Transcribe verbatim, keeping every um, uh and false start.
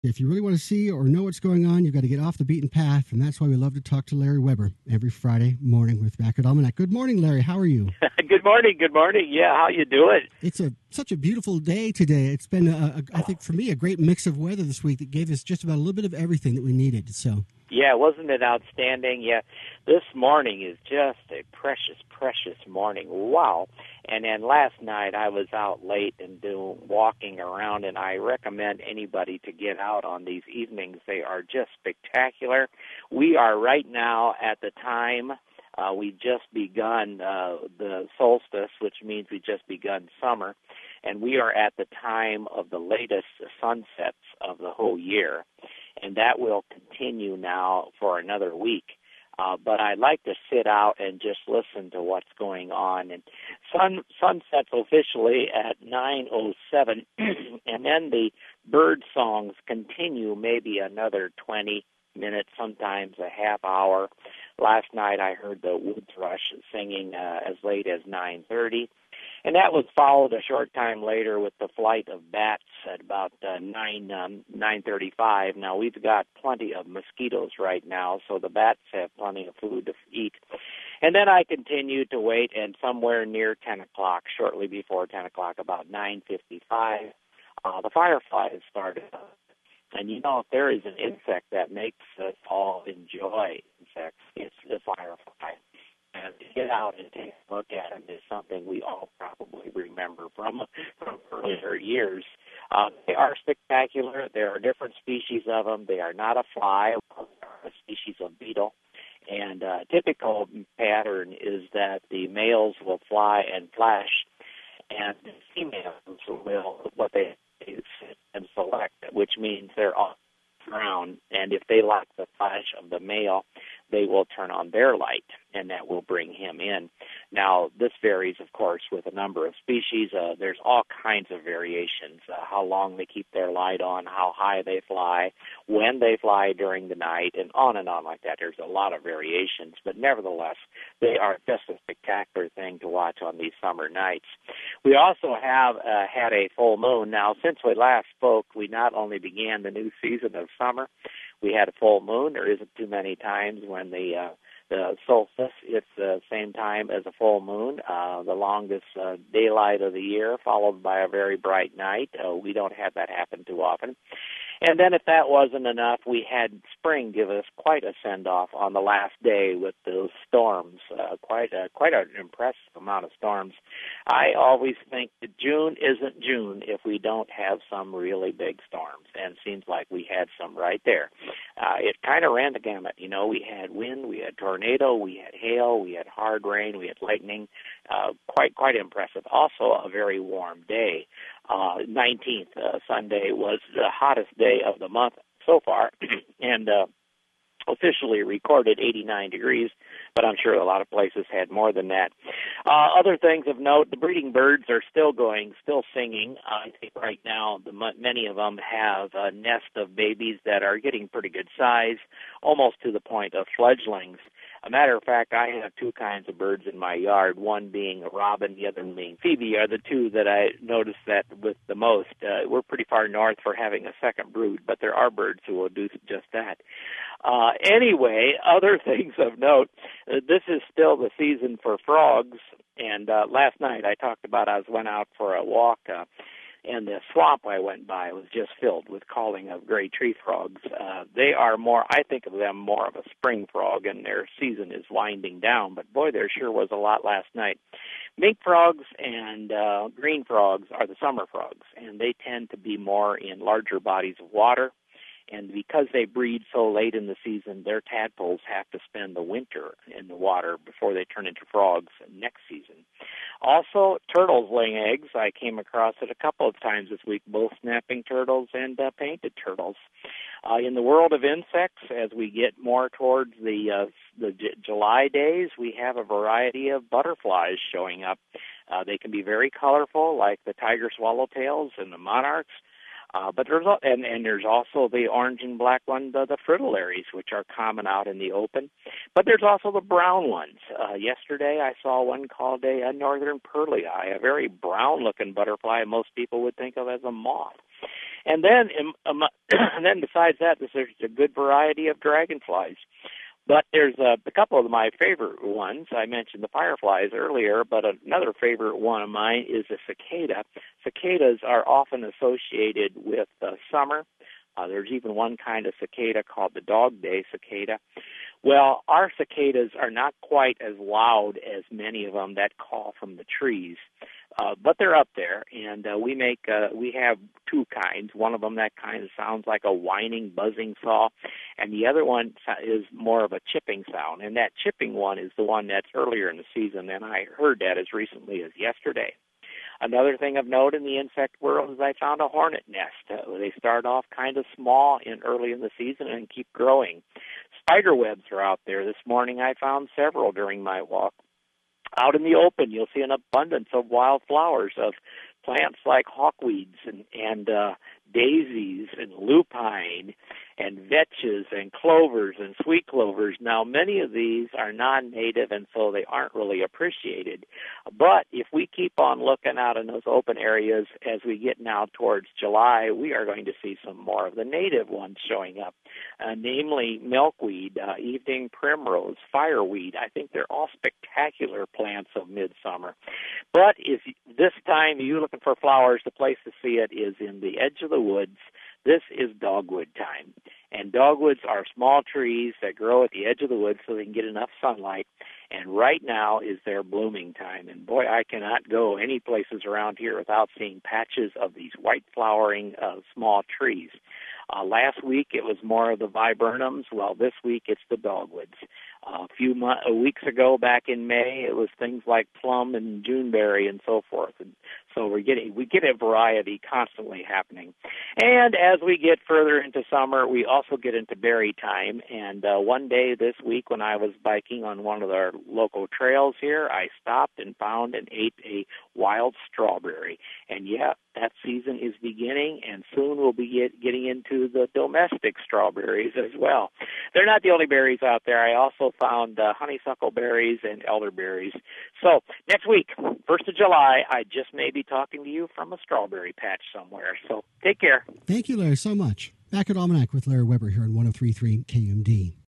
If you really want to see or know what's going on, you've got to get off the beaten path, and that's why we love to talk to Larry Weber every Friday morning with Backward Almanac. Good morning, Larry. How are you? Good morning. Good morning. Yeah, how you doing? It's a such a beautiful day today. It's been, a, a, I think, for me, a great mix of weather this week that gave us just about a little bit of everything that we needed. So, yeah, wasn't it outstanding? Yeah, this morning is just a precious, precious morning. Wow. And then last night I was out late and doing walking around, and I recommend anybody to get out on these evenings. They are just spectacular. We are right now at the time. Uh, we just begun uh, the solstice, which means we just begun summer, and we are at the time of the latest sunsets of the whole year, and that will continue now for another week. Uh, but I like to sit out and just listen to what's going on. And sun sunsets officially at nine oh seven, and then the bird songs continue maybe another twenty minutes, sometimes a half hour. Last night I heard the wood thrush singing uh, as late as nine thirty, and that was followed a short time later with the flight of bats at about uh, nine um, nine thirty-five. Now we've got plenty of mosquitoes right now, so the bats have plenty of food to eat. And then I continued to wait, and somewhere near ten o'clock, shortly before ten o'clock, about nine fifty-five, uh, the fireflies started up. And, you know, if there is an insect that makes us all enjoy insects, it's the firefly. And to get out and take a look at them is something we all probably remember from, from earlier years. Uh, they are spectacular. There are different species of them. They are not a fly, they are a species of beetle. And uh, typical pattern is that the males will fly and flash, and the females will, what they sit and select, which means they're off the ground, and if they like the flash of the male, they will turn on their light, and that will bring him in. Now, this varies, of course, with a number of species. Uh, there's all kinds of variations, uh, how long they keep their light on, how high they fly, when they fly during the night, and on and on like that. There's a lot of variations, but nevertheless, they are just a spectacular thing to watch on these summer nights. We also have uh, had a full moon. Now, since we last spoke, we not only began the new season of summer, we had a full moon. There isn't too many times when the uh, the solstice, it's the same time as a full moon, uh, the longest uh, daylight of the year, followed by a very bright night. Uh, we don't have that happen too often. And then if that wasn't enough, we had spring give us quite a send-off on the last day with those storms, uh, quite a, quite an impressive amount of storms. I always think that June isn't June if we don't have some really big storms, and it seems like we had some right there. Uh, it kind of ran the gamut. You know, we had wind, we had tornado, we had hail, we had hard rain, we had lightning. Uh, quite, quite impressive. Also a very warm day. Uh, nineteenth, uh, Sunday, was the hottest day of the month so far, and uh, officially recorded eighty-nine degrees, but I'm sure a lot of places had more than that. Uh, other things of note, the breeding birds are still going, still singing. Uh, I think right now the, many of them have a nest of babies that are getting pretty good size, almost to the point of fledglings. A matter of fact, I have two kinds of birds in my yard, one being a robin, the other being phoebe, are the two that I notice that with the most. Uh, we're pretty far north for having a second brood, but there are birds who will do just that. Uh, anyway, other things of note, uh, this is still the season for frogs, and uh, last night I talked about I was went out for a walk, uh, and the swamp I went by was just filled with calling of gray tree frogs. Uh, they are more, I think of them more of a spring frog, and their season is winding down, but boy, there sure was a lot last night. Mink frogs and uh, green frogs are the summer frogs, and they tend to be more in larger bodies of water. And because they breed so late in the season, their tadpoles have to spend the winter in the water before they turn into frogs next season. Also, turtles laying eggs. I came across it a couple of times this week, both snapping turtles and uh, painted turtles. Uh, in the world of insects, as we get more towards the uh, the J- July days, we have a variety of butterflies showing up. Uh, they can be very colorful, like the tiger swallowtails and the monarchs. Uh, but there's al- and and there's also the orange and black one, the, the fritillaries, which are common out in the open. But there's also the brown ones. Uh, yesterday I saw one called a, a northern purlei, a very brown-looking butterfly most people would think of as a moth. And then, um, and then besides that, there's a good variety of dragonflies. But there's a, a couple of my favorite ones. I mentioned the fireflies earlier, but another favorite one of mine is a cicada. Cicadas are often associated with uh, summer. Uh, there's even one kind of cicada called the dog day cicada. Well, our cicadas are not quite as loud as many of them that call from the trees. Uh, but they're up there, and uh, we make uh, we have two kinds. One of them that kind of sounds like a whining, buzzing saw, and the other one is more of a chipping sound. And that chipping one is the one that's earlier in the season, and I heard that as recently as yesterday. Another thing of note in the insect world is I found a hornet nest. Uh, they start off kind of small in early in the season and keep growing. Spider webs are out there. This morning I found several during my walk. Out in the open, you'll see an abundance of wild flowers, of plants like hawkweeds and, and uh, daisies and lupine and vetches and clovers and sweet clovers. Now, many of these are non-native, and so they aren't really appreciated. But if we keep on looking out in those open areas as we get now towards July, we are going to see some more of the native ones showing up, uh, namely milkweed, uh, evening primrose, fireweed. I think they're all spectacular plants of midsummer. But if this time you're looking for flowers, the place to see it is in the edge of the woods. This is dogwood time. And dogwoods are small trees that grow at the edge of the woods so they can get enough sunlight. And right now is their blooming time. And boy, I cannot go any places around here without seeing patches of these white flowering uh, small trees. Uh, last week it was more of the viburnums. Well, this week it's the dogwoods. Uh, a few mo- uh, weeks ago, back in May, it was things like plum and juneberry and so forth. And so we're getting we get a variety constantly happening. And as we get further into summer, we also get into berry time. And uh, one day this week, when I was biking on one of our local trails here, I stopped and found and ate a wild strawberry. And yeah, that season is beginning, and soon we'll be get, getting into the domestic strawberries as well. They're not the only berries out there. I also found uh, honeysuckle berries and elderberries. So next week, first of July, I just may be talking to you from a strawberry patch somewhere. So take care. Thank you, Larry, so much. Back at Almanac with Larry Weber here on one oh three point three K M D.